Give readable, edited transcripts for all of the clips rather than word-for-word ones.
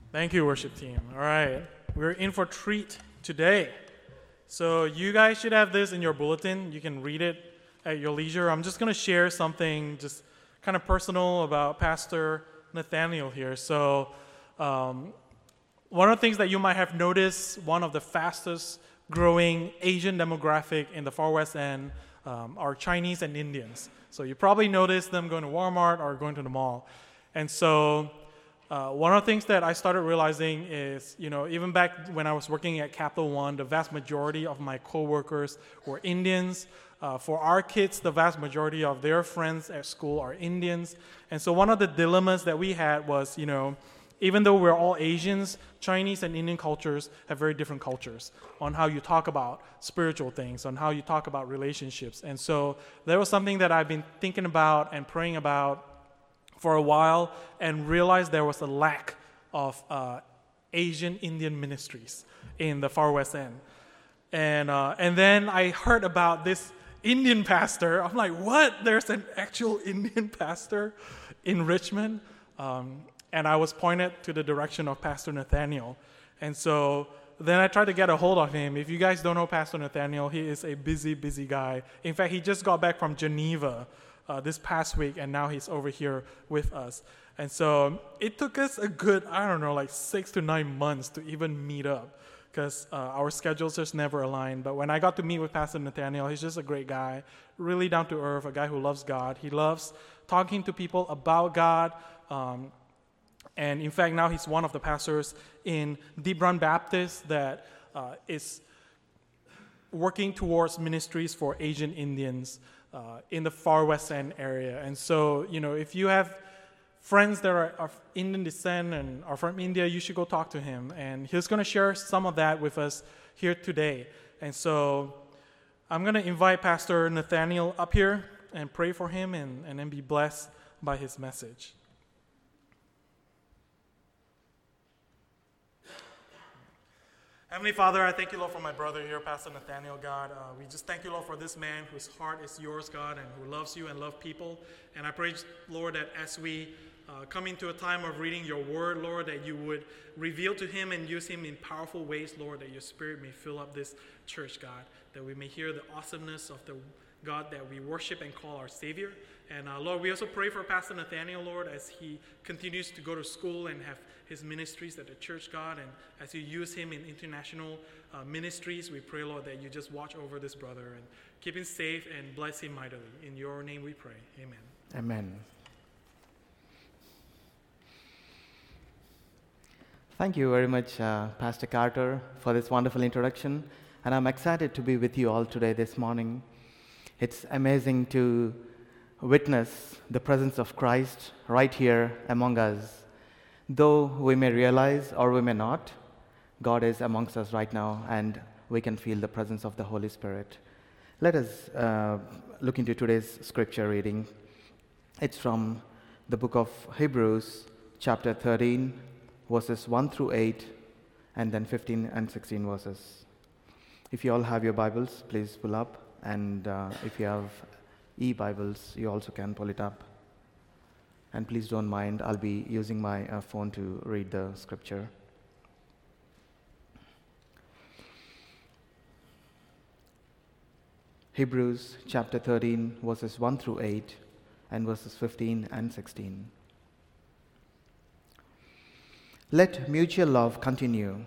Thank you, worship team. All right, we're in for a treat today. So you guys should have this in your bulletin. You can read it at your leisure. I'm just going to share something just kind of personal about Pastor Nathaniel here. So one of the things that you might have noticed, one of the fastest growing Asian demographic in the far west end are Chinese and Indians. So you probably noticed them going to Walmart or going to the mall. And so one of the things that I started realizing is, even back when I was working at Capital One, the vast majority of my coworkers were Indians. For our kids, the vast majority of their friends at school are Indians. And so one of the dilemmas that we had was, even though we're all Asians, Chinese and Indian cultures have very different cultures on how you talk about spiritual things, on how you talk about relationships. And so that was something that I've been thinking about and praying about for a while, and realized there was a lack of Asian Indian ministries in the far west end. And then I heard about this Indian pastor. I'm like, what? There's an actual Indian pastor in Richmond? And I was pointed to the direction of Pastor Nathaniel. And so then I tried to get a hold of him. If you guys don't know Pastor Nathaniel, he is a busy, busy guy. In fact, he just got back from Geneva this past week, and now he's over here with us. And so it took us a good, 6 to 9 months to even meet up, because our schedules just never aligned. But when I got to meet with Pastor Nathaniel, he's just a great guy, really down to earth, a guy who loves God. He loves talking to people about God. And in fact, now he's one of the pastors in Deep Run Baptist that is working towards ministries for Asian Indians in the far west end area. And so, if you have friends that are of Indian descent and are from India, you should go talk to him. And he's going to share some of that with us here today. And so I'm going to invite Pastor Nathaniel up here and pray for him and then be blessed by his message. Heavenly Father, I thank you, Lord, for my brother here, Pastor Nathaniel, God. We just thank you, Lord, for this man whose heart is yours, God, and who loves you and loves people. And I pray, Lord, that as we come into a time of reading your word, Lord, that you would reveal to him and use him in powerful ways, Lord, that your spirit may fill up this church, God, that we may hear the awesomeness of the God that we worship and call our Savior. And Lord, we also pray for Pastor Nathaniel, Lord, as he continues to go to school and have his ministries at the church, God, and as you use him in international ministries, we pray, Lord, that you just watch over this brother and keep him safe and bless him mightily. In your name we pray. Amen. Amen. Thank you very much, Pastor Carter, for this wonderful introduction. And I'm excited to be with you all today this morning. It's amazing to witness the presence of Christ right here among us. Though we may realize or we may not, God is amongst us right now, and we can feel the presence of the Holy Spirit. Let us look into today's scripture reading. It's from the book of Hebrews, chapter 13, verses 1 through 8, and then 15 and 16 verses. If you all have your Bibles, please pull up, and if you have e-Bibles, you also can pull it up. And please don't mind, I'll be using my phone to read the scripture. Hebrews chapter 13, verses 1 through 8, and verses 15 and 16. Let mutual love continue.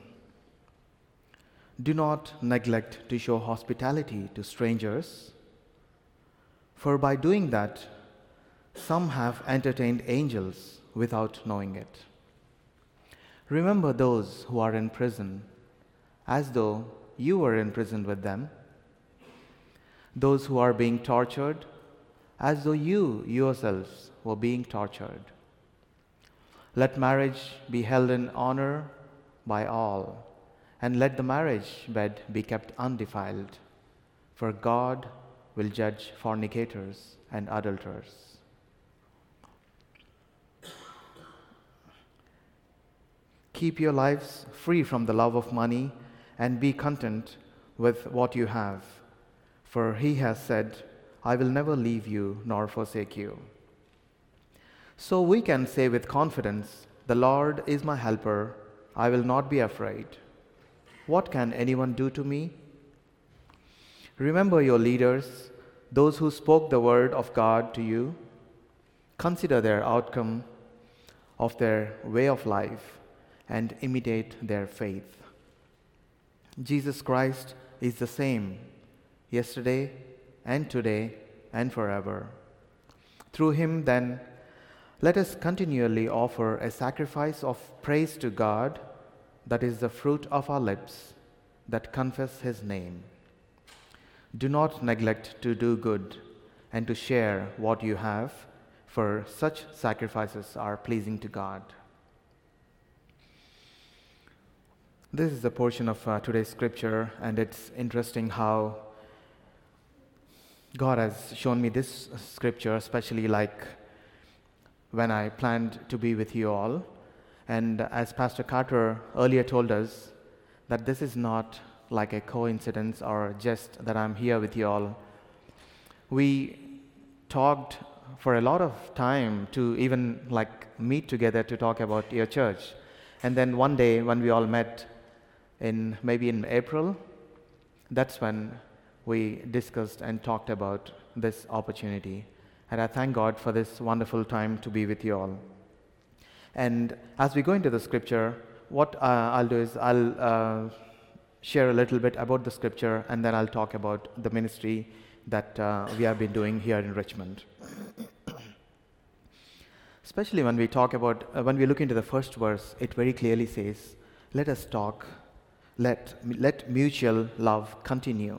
Do not neglect to show hospitality to strangers, for by doing that, some have entertained angels without knowing it. Remember those who are in prison, as though you were in prison with them. Those who are being tortured, as though you yourselves were being tortured. Let marriage be held in honor by all, and let the marriage bed be kept undefiled, for God will judge fornicators and adulterers. Keep your lives free from the love of money and be content with what you have. For he has said, I will never leave you nor forsake you. So we can say with confidence, the Lord is my helper. I will not be afraid. What can anyone do to me? Remember your leaders, those who spoke the word of God to you. Consider their outcome of their way of life and imitate their faith. Jesus Christ is the same yesterday and today and forever. Through him, then, let us continually offer a sacrifice of praise to God, that is the fruit of our lips that confess his name. Do not neglect to do good and to share what you have, for such sacrifices are pleasing to God. This is the portion of today's scripture, and it's interesting how God has shown me this scripture, especially like when I planned to be with you all. And as Pastor Carter earlier told us, that this is not like a coincidence or just that I'm here with you all. We talked for a lot of time to even like meet together to talk about your church. And then one day when we all met maybe in April, that's when we discussed and talked about this opportunity. And I thank God for this wonderful time to be with you all. And as we go into the scripture, what I'll do is I'll share a little bit about the scripture, and then I'll talk about the ministry that we have been doing here in Richmond. Especially when we talk about, when we look into the first verse, it very clearly says, let us talk, let mutual love continue.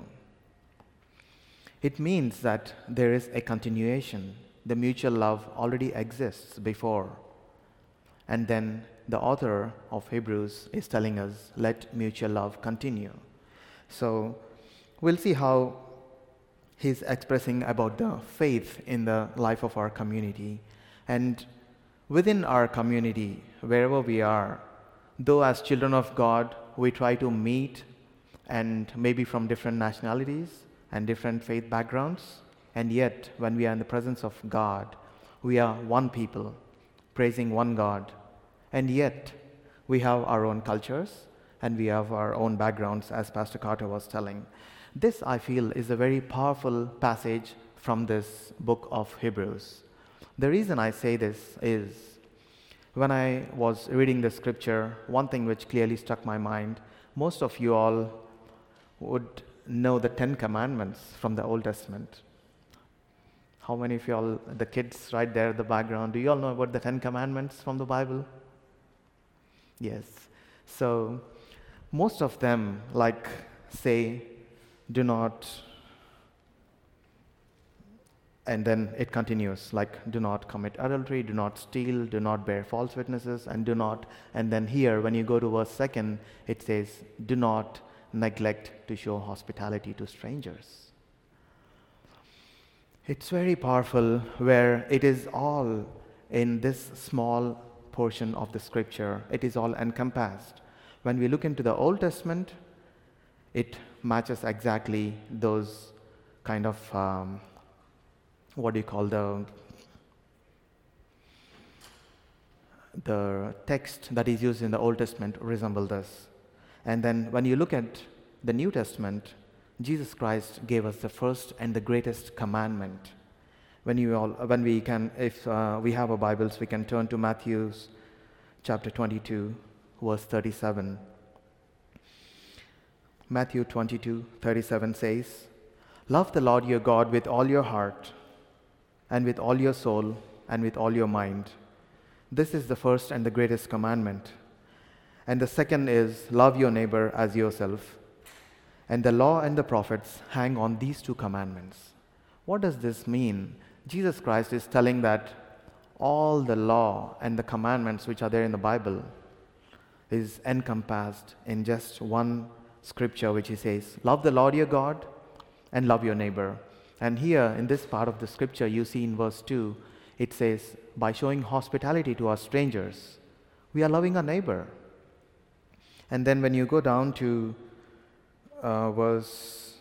It means that there is a continuation. The mutual love already exists before. And then the author of Hebrews is telling us, let mutual love continue. So we'll see how he's expressing about the faith in the life of our community. And within our community, wherever we are, though as children of God, we try to meet, and maybe from different nationalities and different faith backgrounds, and yet when we are in the presence of God, we are one people, praising one God, and yet we have our own cultures and we have our own backgrounds, as Pastor Carter was telling. This, I feel, is a very powerful passage from this book of Hebrews. The reason I say this is, when I was reading the scripture, one thing which clearly struck my mind, most of you all would know the 10 Commandments from the Old Testament. How many of you all, the kids right there in the background, do you all know about the 10 Commandments from the Bible? Yes. So most of them like say, do not, and then it continues, like do not commit adultery, do not steal, do not bear false witnesses, and do not, and then here when you go to verse 2, it says, do not neglect to show hospitality to strangers. It's very powerful where it is all in this small portion of the scripture. It is all encompassed. When we look into the Old Testament, it matches exactly those kind of, the text that is used in the Old Testament resemble this. And then when you look at the New Testament, Jesus Christ gave us the first and the greatest commandment. If we have our Bibles, we can turn to Matthew chapter 22, verse 37. Matthew 22:37 says, love the Lord your God with all your heart, and with all your soul, and with all your mind. This is the first and the greatest commandment. And the second is, love your neighbor as yourself. And the law and the prophets hang on these two commandments. What does this mean? Jesus Christ is telling that all the law and the commandments which are there in the Bible is encompassed in just one scripture, which he says, love the Lord your God and love your neighbor. And here in this part of the scripture, you see in verse 2, it says, by showing hospitality to our strangers, we are loving our neighbor. And then when you go down to verse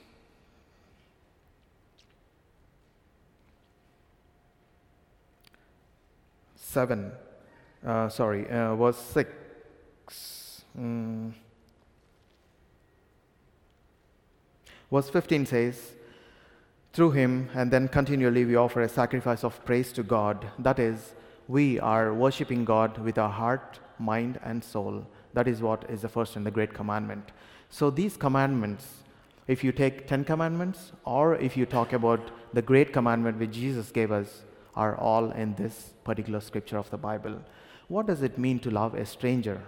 6, Verse 15 says, through him, and then continually we offer a sacrifice of praise to God. That is, we are worshiping God with our heart, mind, and soul. That is what is the first and the great commandment. So these commandments, if you take 10 commandments, or if you talk about the great commandment which Jesus gave us, are all in this particular scripture of the Bible. What does it mean to love a stranger?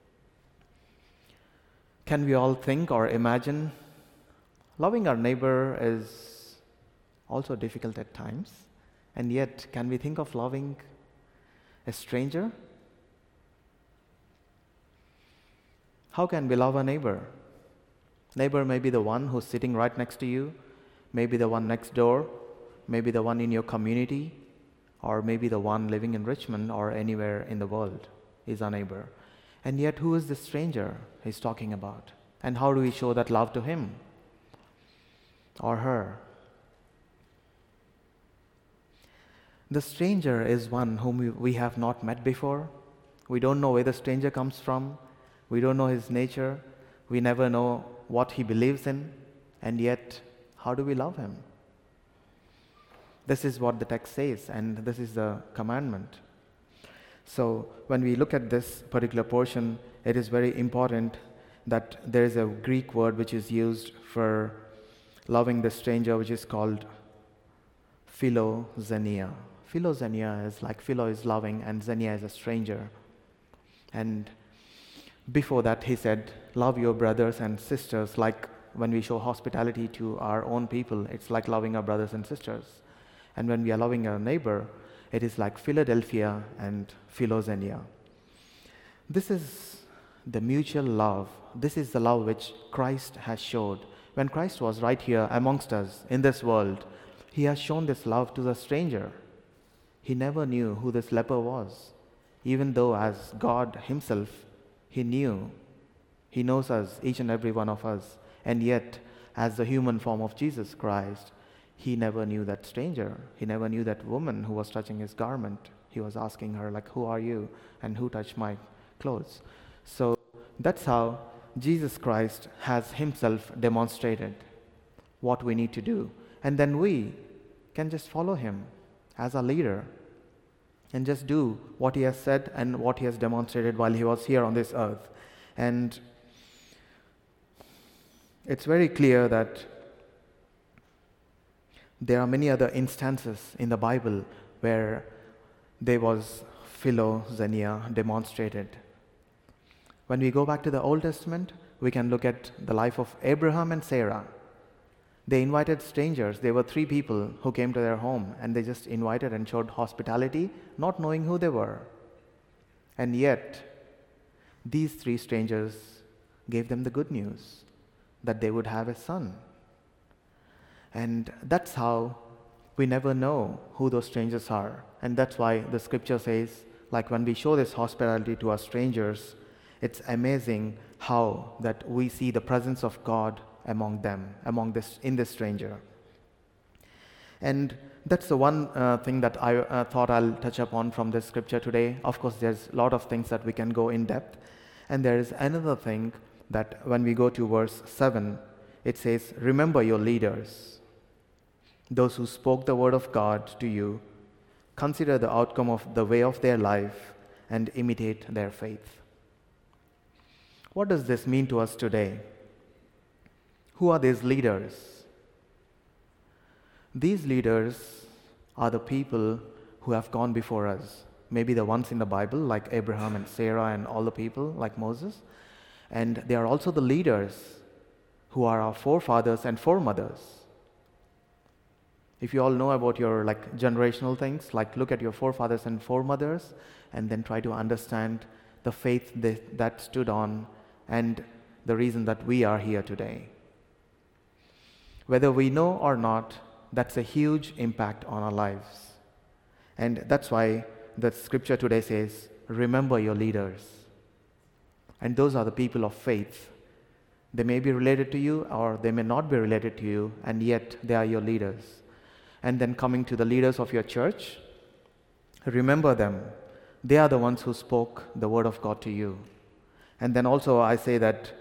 Can we all think or imagine? Loving our neighbor is also difficult at times, and yet can we think of loving a stranger? How can we love a neighbor? Neighbor may be the one who's sitting right next to you, maybe the one next door, maybe the one in your community, or maybe the one living in Richmond or anywhere in the world is our neighbor. And yet who is this stranger he's talking about? And how do we show that love to him or her? The stranger is one whom we have not met before. We don't know where the stranger comes from. We don't know his nature. We never know what he believes in. And yet, how do we love him? This is what the text says, and this is the commandment. So, when we look at this particular portion, it is very important that there is a Greek word which is used for loving the stranger, which is called philoxenia. Philoxenia is like philo is loving and xenia is a stranger. And before that he said, love your brothers and sisters. Like when we show hospitality to our own people, it's like loving our brothers and sisters. And when we are loving our neighbor, it is like Philadelphia and philoxenia. This is the mutual love. This is the love which Christ has showed. When Christ was right here amongst us in this world, he has shown this love to the stranger. He never knew who this leper was, even though as God himself, he knew. He knows us, each and every one of us. And yet, as the human form of Jesus Christ, he never knew that stranger. He never knew that woman who was touching his garment. He was asking her, like, who are you? And who touched my clothes? So that's how Jesus Christ has himself demonstrated what we need to do. And then we can just follow him as a leader and just do what he has said and what he has demonstrated while he was here on this earth. And it's very clear that there are many other instances in the Bible where there was philoxenia demonstrated. When we go back to the Old Testament, we can look at the life of Abraham and Sarah. They invited strangers. There were 3 people who came to their home, and they just invited and showed hospitality, not knowing who they were. And yet, these 3 strangers gave them the good news that they would have a son. And that's how we never know who those strangers are. And that's why the scripture says, like when we show this hospitality to our strangers, it's amazing how that we see the presence of God among them, in this stranger. And that's the one thing that I thought I'll touch upon from this scripture today. Of course, there's a lot of things that we can go in depth. And there is another thing that when we go to verse 7, it says, remember your leaders, those who spoke the word of God to you. Consider the outcome of the way of their life and imitate their faith. What does this mean to us today? Who are these leaders? These leaders are the people who have gone before us. Maybe the ones in the Bible, like Abraham and Sarah and all the people, like Moses. And they are also the leaders who are our forefathers and foremothers. If you all know about your generational things, look at your forefathers and foremothers, and then try to understand the faith that stood on and the reason that we are here today. Whether we know or not, that's a huge impact on our lives. And that's why the scripture today says, remember your leaders. And those are the people of faith. They may be related to you or they may not be related to you, and yet they are your leaders. And then coming to the leaders of your church, remember them. They are the ones who spoke the word of God to you. And then also I say that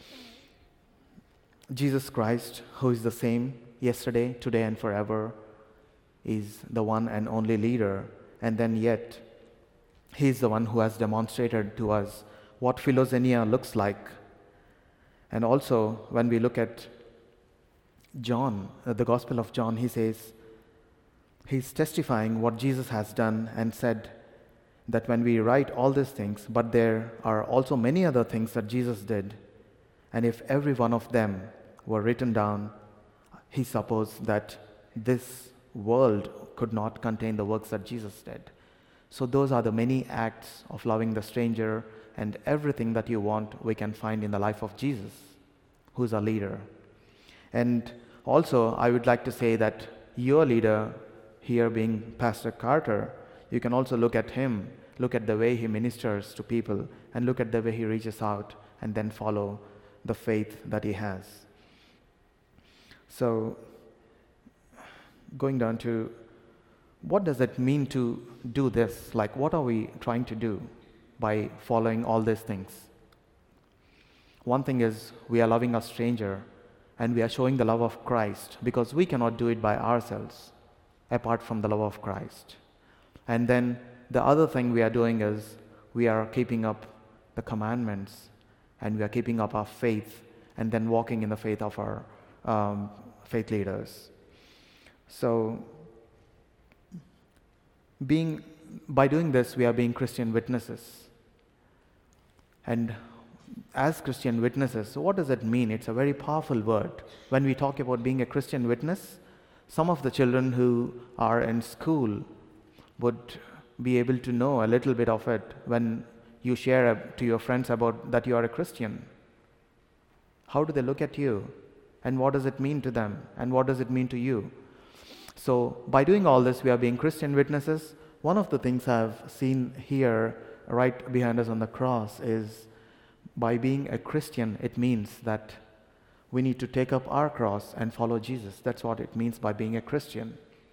Jesus Christ, who is the same yesterday, today, and forever, is the one and only leader. And then yet, he is the one who has demonstrated to us what philoxenia looks like. And also, when we look at John, the Gospel of John, he says, he's testifying what Jesus has done and said that when we write all these things, but there are also many other things that Jesus did, and if every one of them were written down, he supposed that this world could not contain the works that Jesus did. So those are the many acts of loving the stranger, and everything that you want we can find in the life of Jesus, who's our leader. And also I would like to say that your leader here being Pastor Carter, you can also look at him, look at the way he ministers to people, and look at the way he reaches out, and then follow the faith that he has. So, going down to what does it mean to do this? Like, what are we trying to do by following all these things? One thing is we are loving a stranger, and we are showing the love of Christ, because we cannot do it by ourselves apart from the love of Christ. And then the other thing we are doing is we are keeping up the commandments, and we are keeping up our faith, and then walking in the faith of our faith leaders. So by doing this, we are being Christian witnesses. And as Christian witnesses, what does it mean? It's a very powerful word. When we talk about being a Christian witness, some of the children who are in school would be able to know a little bit of it when you share to your friends about that you are a Christian. How do they look at you? And what does it mean to them? And what does it mean to you? So by doing all this, we are being Christian witnesses. One of the things I've seen here right behind us on the cross is by being a Christian, it means that we need to take up our cross and follow Jesus. That's what it means by being a Christian.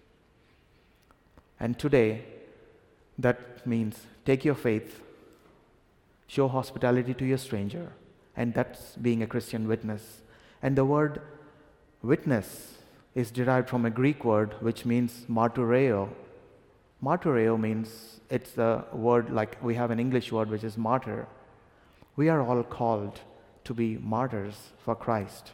And today, that means take your faith, show hospitality to your stranger, and that's being a Christian witness. And the word witness is derived from a Greek word which means martyreo. Martyreo means, it's the word like we have an English word which is martyr. We are all called to be martyrs for Christ.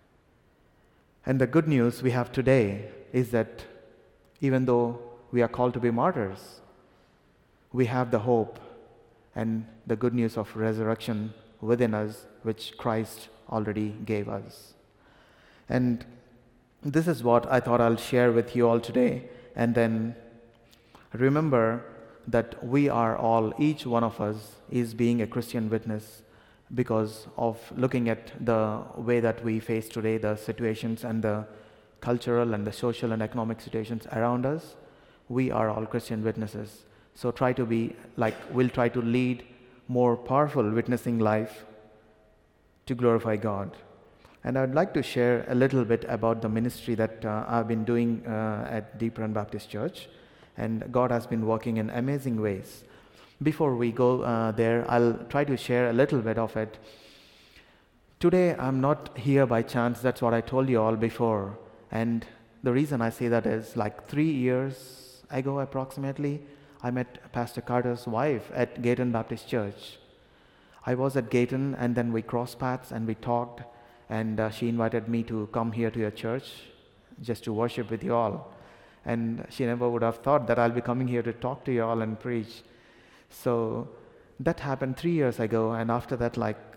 And the good news we have today is that even though we are called to be martyrs, we have the hope and the good news of resurrection within us, which Christ already gave us. And this is what I thought I'll share with you all today. And then remember that we are all, each one of us is being a Christian witness because of looking at the way that we face today, the situations and the cultural and the social and economic situations around us. We are all Christian witnesses. So we'll try to lead more powerful witnessing life to glorify God. And I'd like to share a little bit about the ministry that I've been doing at Deep Run Baptist Church. And God has been working in amazing ways. Before we go there, I'll try to share a little bit of it. Today, I'm not here by chance. That's what I told you all before. And the reason I say that is 3 years ago approximately, I met Pastor Carter's wife at Gayton Baptist Church. I was at Gayton, and then we crossed paths and we talked, and she invited me to come here to your church just to worship with you all. And she never would have thought that I'll be coming here to talk to you all and preach. So that happened 3 years ago, and after that,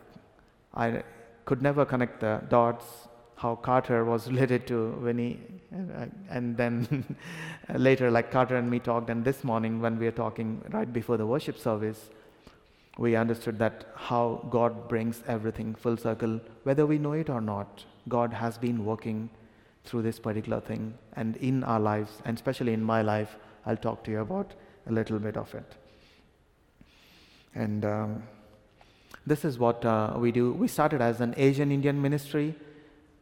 I could never connect the dots, how Carter was related to Winnie. And then later, Carter and me talked, and this morning when we were talking right before the worship service, we understood that how God brings everything full circle. Whether we know it or not, God has been working through this particular thing, and in our lives, and especially in my life, I'll talk to you about a little bit of it. And this is what we do. We started as an Asian Indian ministry.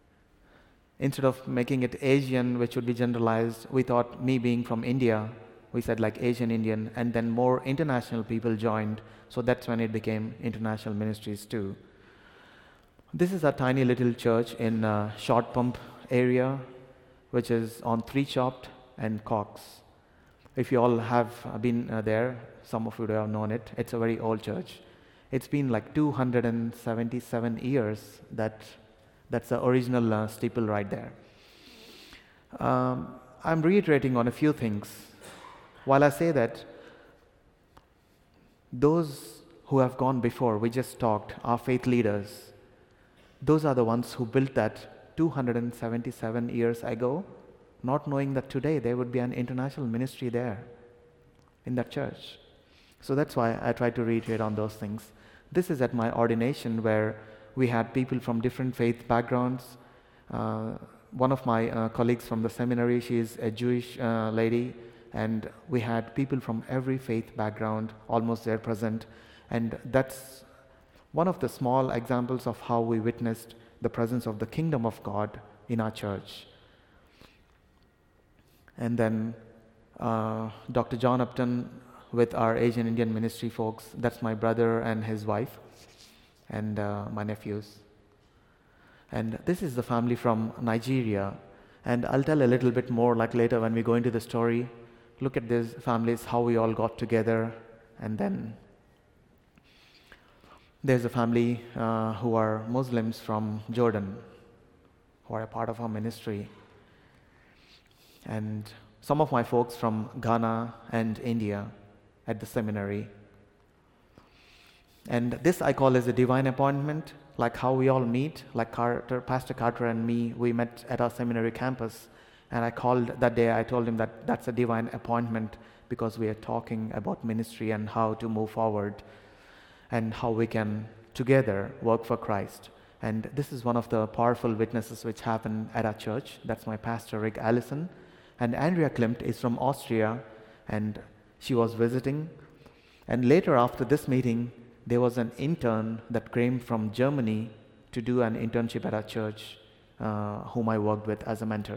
Instead of making it Asian, which would be generalized, we thought, me being from India, we said like Asian Indian, and then more international people joined. So that's when it became International Ministries too. This is a tiny little church in Short Pump area, which is on Three Chopped and Cox. If you all have been there, some of you would have known it. It's a very old church. It's been like 277 years. That's the original steeple right there. I'm reiterating on a few things. While I say that, those who have gone before, we just talked, our faith leaders, those are the ones who built that 277 years ago, not knowing that today there would be an international ministry there in that church. So that's why I try to reiterate on those things. This is at my ordination where we had people from different faith backgrounds. One of my colleagues from the seminary, she is a Jewish lady, and we had people from every faith background almost there present. And that's one of the small examples of how we witnessed the presence of the kingdom of God in our church. And then Dr. John Upton with our Asian Indian ministry folks, that's my brother and his wife, and my nephews. And this is the family from Nigeria. And I'll tell a little bit more like later when we go into the story. Look at these families, how we all got together. And then there's a family who are Muslims from Jordan, who are a part of our ministry. And some of my folks from Ghana and India at the seminary. And this I call as a divine appointment, like how we all meet, like Pastor Carter and me, we met at our seminary campus. And I called that day, I told him that that's a divine appointment because we are talking about ministry and how to move forward and how we can together work for Christ. And this is one of the powerful witnesses which happened at our church. That's my pastor, Rick Allison. And Andrea Klimt is from Austria, and she was visiting. And later after this meeting, there was an intern that came from Germany to do an internship at our church, whom I worked with as a mentor.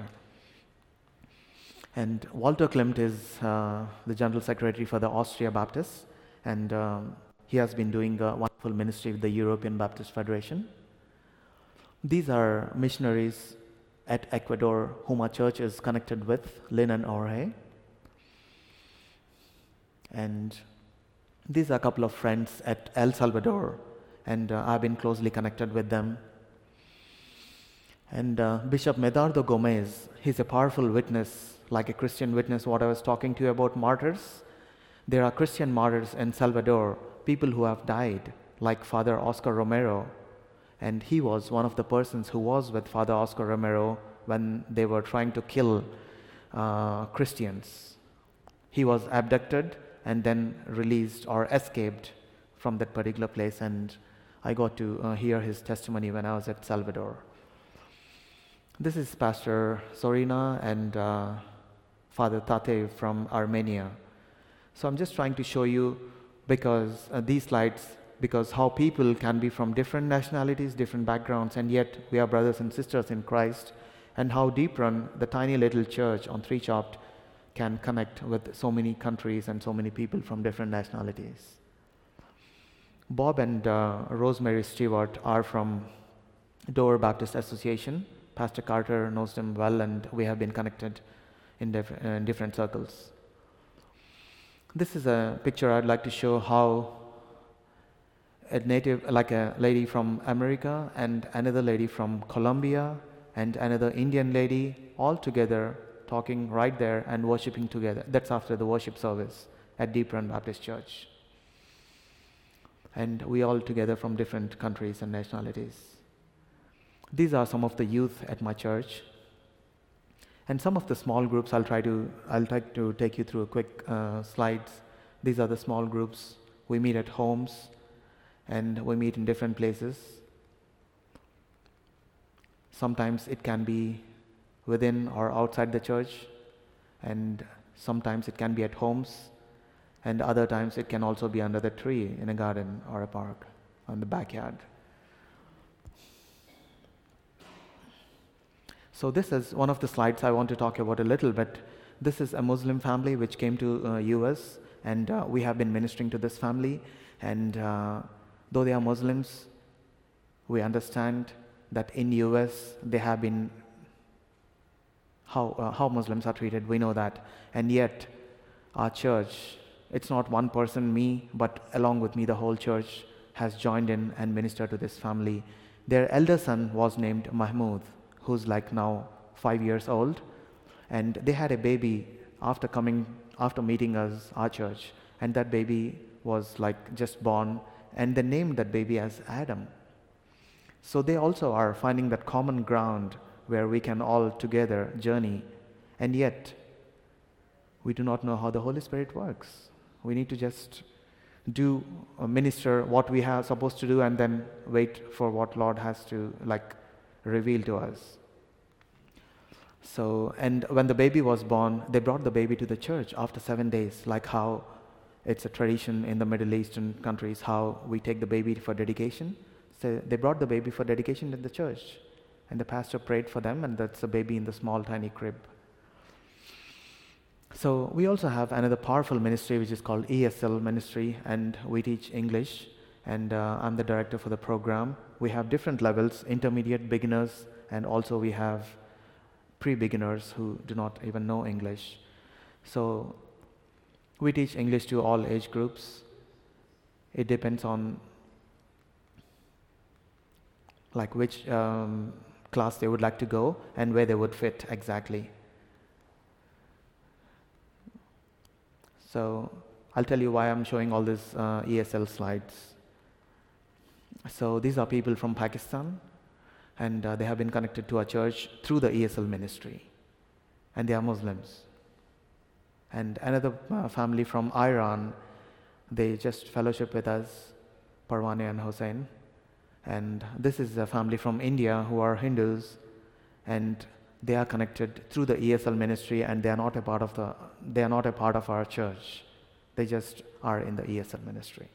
And Walter Klimt is the General Secretary for the Austria Baptists, and he has been doing a wonderful ministry with the European Baptist Federation. These are missionaries at Ecuador whom our church is connected with, Lynn and Jorge. And these are a couple of friends at El Salvador, and I've been closely connected with them. And Bishop Medardo Gomez, he's a powerful witness, like a Christian witness, what I was talking to you about martyrs. There are Christian martyrs in Salvador, people who have died, like Father Oscar Romero. And he was one of the persons who was with Father Oscar Romero when they were trying to kill Christians. He was abducted and then released or escaped from that particular place, and I got to hear his testimony when I was at Salvador. This is Pastor Sorina and Father Tate from Armenia. So I'm just trying to show you because these slides, because how people can be from different nationalities, different backgrounds, and yet we are brothers and sisters in Christ, and how Deep Run, the tiny little church on Three Chopped, can connect with so many countries and so many people from different nationalities. Bob and Rosemary Stewart are from Dover Baptist Association. Pastor Carter knows them well, and we have been connected in different circles. This is a picture I'd like to show how a native, like a lady from America and another lady from Colombia and another Indian lady, all together talking right there and worshiping together. That's after the worship service at Deep Run Baptist Church. And we all together from different countries and nationalities. These are some of the youth at my church. And some of the small groups, I'll try to take you through a quick slides. These are the small groups. We meet at homes and we meet in different places. Sometimes it can be within or outside the church, and sometimes it can be at homes, and other times it can also be under the tree in a garden or a park or in the backyard. So this is one of the slides I want to talk about a little bit. This is a Muslim family which came to US, and we have been ministering to this family. And though they are Muslims, we understand that in US they have been how Muslims are treated. We know that, and yet our church, it's not one person, me, but along with me the whole church has joined in and ministered to this family. Their elder son was named Mahmoud, who's like now 5 years old, and they had a baby after meeting us, our church, and that baby was like just born, and they named that baby as Adam. So they also are finding that common ground where we can all together journey, and yet we do not know how the Holy Spirit works. We need to just do minister what we are supposed to do, and then wait for what Lord has to reveal to us. So, and when the baby was born, they brought the baby to the church after 7 days, like how it's a tradition in the Middle Eastern countries, how we take the baby for dedication. So they brought the baby for dedication in the church, and the pastor prayed for them, and that's a baby in the small tiny crib. So we also have another powerful ministry which is called ESL ministry, and we teach English, and I'm the director for the program. We have different levels: intermediate, beginners, and also we have pre-beginners who do not even know English. So we teach English to all age groups. It depends on which class they would like to go and where they would fit exactly. So I'll tell you why I'm showing all these ESL slides. So these are people from Pakistan, and they have been connected to our church through the ESL ministry, and they are Muslims. And another family from Iran, they just fellowship with us, Parwane and Hussein. And this is a family from India who are Hindus, and they are connected through the ESL ministry, and they are not a part of our church. They just are in the ESL ministry.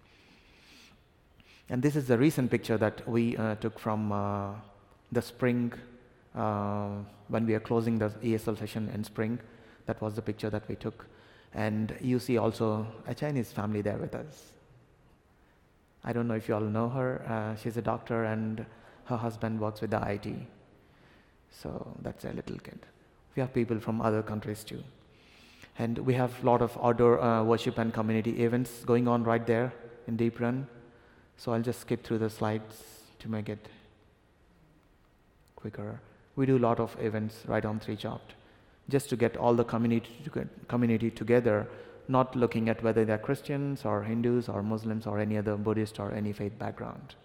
And this is the recent picture that we took from the spring, when we are closing the ESL session in spring. That was the picture that we took. And you see also a Chinese family there with us. I don't know if you all know her. She's a doctor, and her husband works with the IT. So that's a little kid. We have people from other countries too. And we have a lot of outdoor worship and community events going on right there in Deep Run. So I'll just skip through the slides to make it quicker. We do a lot of events right on 3 Chopped, just to get all the community together, not looking at whether they're Christians or Hindus or Muslims or any other Buddhist or any faith background.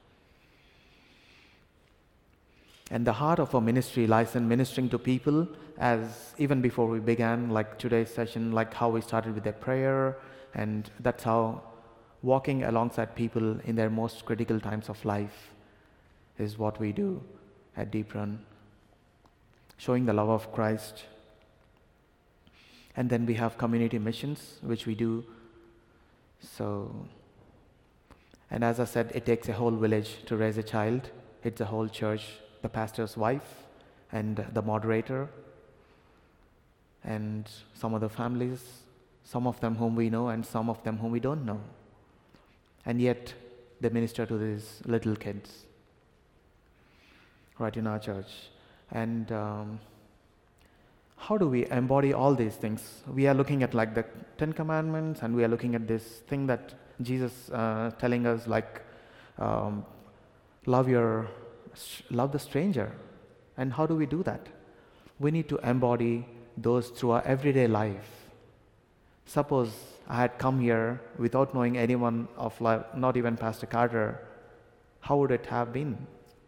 And the heart of our ministry lies in ministering to people, as even before we began, like today's session, like how we started with a prayer, and that's how walking alongside people in their most critical times of life is what we do at Deep Run, showing the love of Christ. And then we have community missions, which we do. So, and as I said, it takes a whole village to raise a child. It's a whole church, the pastor's wife and the moderator, and some other families, some of them whom we know and some of them whom we don't know. And yet they minister to these little kids right in our church. And how do we embody all these things? We are looking at the 10 Commandments, and we are looking at this thing that Jesus telling us love the stranger. And how do we do that? We need to embody those through our everyday life. Suppose I had come here without knowing anyone of life, not even Pastor Carter, how would it have been?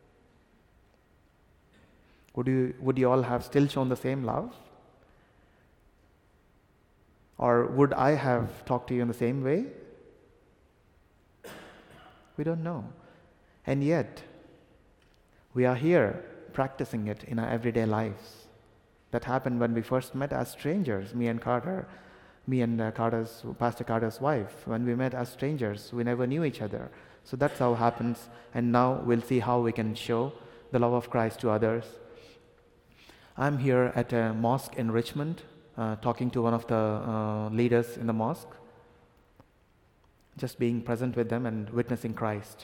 Would you all have still shown the same love? Or would I have talked to you in the same way? We don't know. And yet, we are here practicing it in our everyday lives. That happened when we first met as strangers, me and Pastor Carter's wife. When we met as strangers, we never knew each other. So that's how it happens. And now we'll see how we can show the love of Christ to others. I'm here at a mosque in Richmond, talking to one of the leaders in the mosque, just being present with them and witnessing Christ.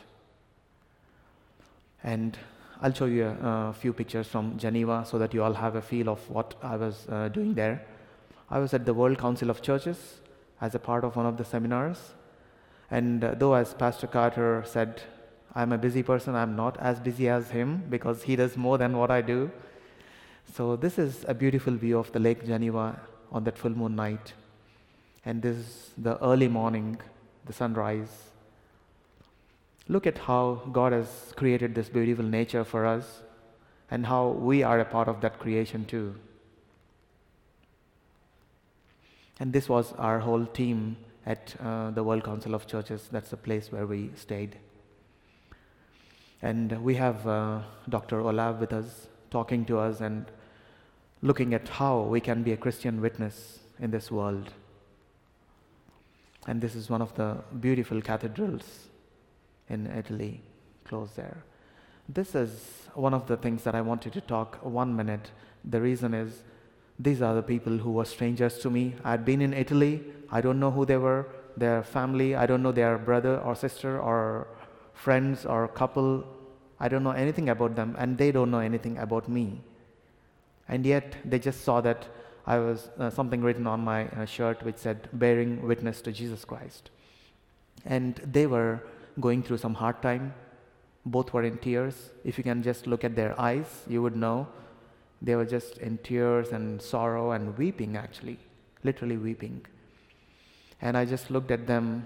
And I'll show you a few pictures from Geneva so that you all have a feel of what I was doing there. I was at the World Council of Churches as a part of one of the seminars. And though, as Pastor Carter said, I'm a busy person, I'm not as busy as him because he does more than what I do. So this is a beautiful view of the Lake Geneva on that full moon night. And this is the early morning, the sunrise. Look at how God has created this beautiful nature for us and how we are a part of that creation too. And this was our whole team at the World Council of Churches. That's the place where we stayed. And we have Dr. Olav with us, talking to us and looking at how we can be a Christian witness in this world. And this is one of the beautiful cathedrals in Italy, close there. This is one of the things that I wanted to talk 1 minute. The reason is, these are the people who were strangers to me. I had been in Italy. I don't know who they were, their family. I don't know their brother or sister or friends or couple. I don't know anything about them, and they don't know anything about me. And yet they just saw that I was something written on my shirt which said, bearing witness to Jesus Christ. And they were going through some hard time. Both were in tears. If you can just look at their eyes, you would know they were just in tears and sorrow and weeping, actually, literally weeping. And I just looked at them,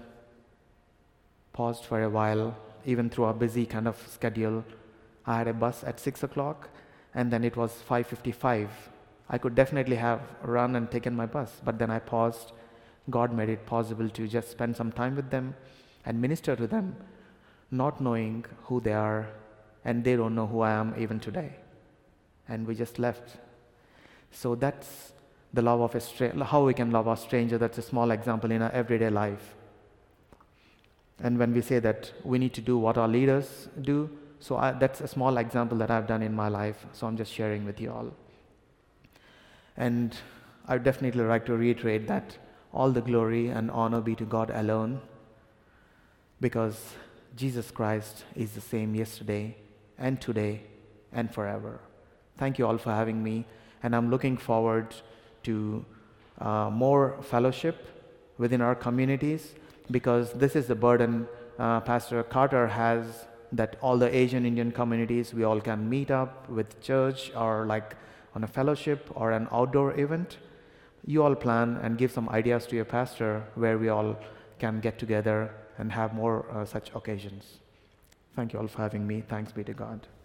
paused for a while, even through a busy kind of schedule. I had a bus at 6 o'clock, and then it was 5:55. I could definitely have run and taken my bus, but then I paused. God made it possible to just spend some time with them and minister to them, not knowing who they are, and they don't know who I am even today. And we just left. So that's the love of how we can love a stranger. That's a small example in our everyday life. And when we say that we need to do what our leaders do, so that's a small example that I've done in my life. So I'm just sharing with you all. And I would definitely like to reiterate that all the glory and honor be to God alone, because Jesus Christ is the same yesterday and today and forever. Thank you all for having me, and I'm looking forward to more fellowship within our communities, because this is the burden Pastor Carter has, that all the Asian Indian communities, we all can meet up with church or like on a fellowship or an outdoor event. You all plan and give some ideas to your pastor where we all can get together and have more such occasions. Thank you all for having me. Thanks be to God.